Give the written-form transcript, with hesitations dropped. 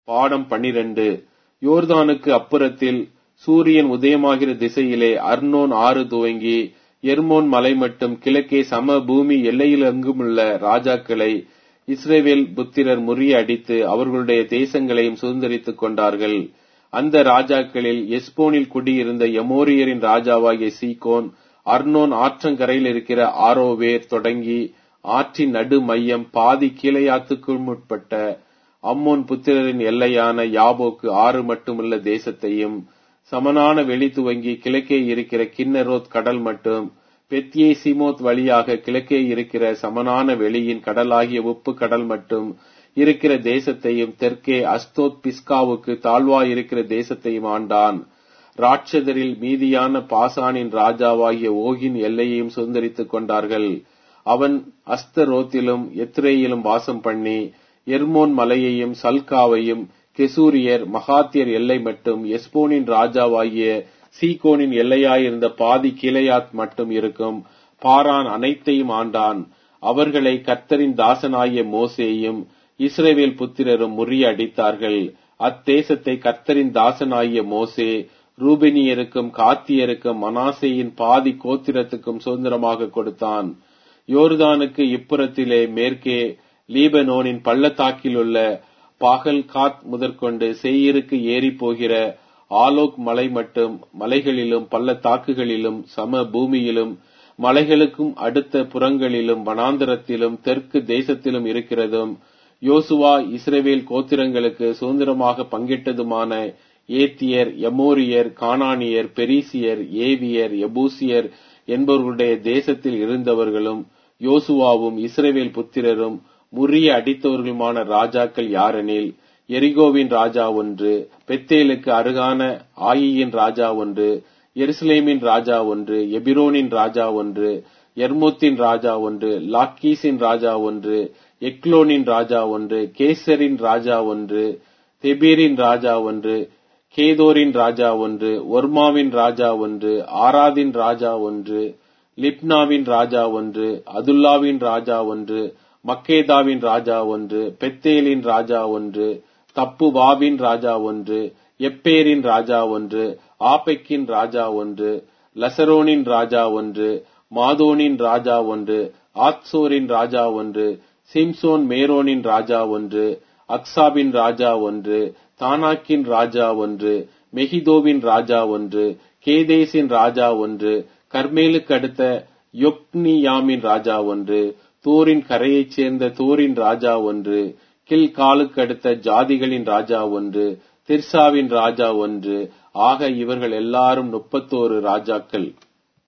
பாடம் 12. யோர்தானுக்கு அப்புறத்தில் சூரியன் உதயமாகிற திசையிலே அர்னோன் ஆறு துவங்கி எர்மோன் மலை மட்டும் கிழக்கே சம பூமி எல்லையில் எங்குமுள்ள ராஜாக்களை இஸ்ரவேல் புத்திரர் முறியடித்து அவர்களுடைய தேசங்களையும் சுதந்தரித்துக் கொண்டார்கள். அந்த ராஜாக்களில் எஸ்போனில் குடியிருந்த எமோரியரின் ராஜாவாகிய சீகோன் அர்னோன் ஆற்றங்கரையில் இருக்கிற ஆரோவேர் தொடங்கி ஆற்றின் நடு மையம் பாதி கீலேயாத்துக்கும் உட்பட்ட அம்மோன் புத்திரரின் எல்லையான யாபோக்கு ஆறு மட்டுமுள்ள தேசத்தையும் சமனான வெளி துவங்கி கிழக்கே இருக்கிற கின்னரோத் கடல் மட்டும் பெத்யே சிமோத் வழியாக கிழக்கே இருக்கிற சமனான வெளியின் கடலாகிய உப்பு கடல் மட்டும் இருக்கிற தேசத்தையும் தெற்கே அஸ்தோத் பிஸ்காவுக்கு தாழ்வாயிருக்கிற தேசத்தையும் ஆண்டான். ராட்சதரில் மீதியான பாசானின் ராஜாவாகிய ஓகின் எல்லையையும் சுதந்தரித்துக் கொண்டார்கள். அவன் அஸ்தரோத்திலும் எத்ரேயிலும் வாசம் பண்ணி எர்மோன் மலையையும் சல்காவையும் கெசூரியர் மகாத்தியர் எல்லை மட்டும் எஸ்போனின் ராஜாவாகிய சீகோனின் எல்லையாயிருந்த பாதி கீலேயாத் மட்டும் இருக்கும் பாரான் அனைத்தையும் ஆண்டான். அவர்களை கர்த்தரின் தாசனாகிய மோசேயும் இஸ்ரவேல் புத்திரரும் முறியடித்தார்கள். அத்தேசத்தை கர்த்தரின் தாசனாகிய மோசே ரூபெனியருக்கும் காத்தியருக்கும் மனாசேயின் பாதி கோத்திரத்துக்கும் சுதந்திரமாக கொடுத்தான். யோர்தானுக்கு இப்புறத்திலே மேற்கே லீபனோனின் பள்ளத்தாக்கிலுள்ள பாகல் காத் முதற்கொண்டு சேயீருக்கு ஏறி போகிற ஆலோக் மலை மட்டும் மலைகளிலும் பள்ளத்தாக்குகளிலும் சம பூமியிலும் மலைகளுக்கும் அடுத்த புறங்களிலும் வனாந்தரத்திலும் தெற்கு தேசத்திலும் இருக்கிறதும் யோசுவா இஸ்ரவேல் கோத்திரங்களுக்கு சுதந்திரமாக பங்கிட்டதுமான ஏத்தியர், எமோரியர், கானானியர், பெரிசியர், ஏவியர், எபூசியர் என்பவர்களுடைய தேசத்தில் இருந்தவர்களும் யோசுவாவும் இஸ்ரவேல் புத்திரரும் முறிய அடித்தவர்களுமான ராஜாக்கள் யாரெனில் எரிகோவின் ராஜா ஒன்று, பெத்தேலுக்கு அருகான ஆயியின் ராஜா ஒன்று, எருசலேமின் ராஜா ஒன்று, எபிரோனின் ராஜா ஒன்று, எர்மூத்தின் ராஜா ஒன்று, லாக்கீசின் ராஜா ஒன்று, எக்லோனின் ராஜா ஒன்று, கேசரின் ராஜா ஒன்று, தெபீரின் ராஜா ஒன்று, கேதோரின் ராஜா ஒன்று, ஒர்மாவின் ராஜா ஒன்று, ஆராதின் ராஜா ஒன்று, லிப்னாவின் ராஜா ஒன்று, அதுல்லாவின் ராஜா ஒன்று, மக்கேதாவின் ராஜா ஒன்று, பெத்தேலின் ராஜா ஒன்று, தப்புவாவின் ராஜா ஒன்று, எப்பேரின் ராஜா ஒன்று, ஆபெக்கின் ராஜா ஒன்று, லசரோனின் ராஜா ஒன்று, மாதோனின் ராஜா ஒன்று, ஆத்சோரின் ராஜா ஒன்று, சிம்சோன் மேரோனின் ராஜா ஒன்று, அக்சாபின் ராஜா ஒன்று, தானாக்கின் ராஜா ஒன்று, மெகிதோவின் ராஜா ஒன்று, கேதேசின் ராஜா ஒன்று, கர்மேலுக்கு அடுத்த யொக்னியாமின் ராஜா ஒன்று, தோரின் கரையைச் சேர்ந்த தோரின் ராஜா ஒன்று, கில்காலுக்கு அடுத்த ஜாதிகளின் ராஜா ஒன்று, திர்சாவின் ராஜா ஒன்று. ஆக இவர்கள் எல்லாரும் 31 ராஜாக்கள்.